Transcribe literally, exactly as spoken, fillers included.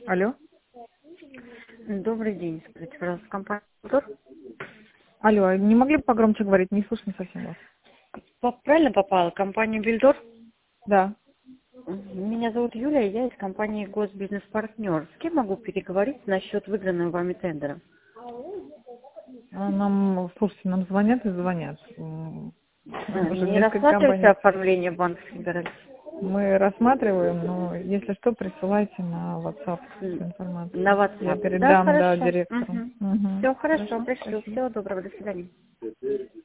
Алло. Добрый день, скажите, пожалуйста, компания «Билдор». Алло, а не могли бы погромче говорить? Не слышно совсем вас. По- Правильно попала? Компания «Билдор». Да. Меня зовут Юлия, я из компании «Госбизнес-партнер». С кем могу переговорить насчет выигранного вами тендера? А Нам, слушайте, нам звонят и звонят. М, А, Уже Не несколько рассматривается компаний. оформление банковской гарантии? Мы рассматриваем, но если что, присылайте на WhatsApp всю М, На информацию. Я WhatsApp. Да, передам, да, хорошо. директору. Мгм. Угу. Все хорошо, Хорошо, пришлю. спасибо. Всего доброго, до свидания.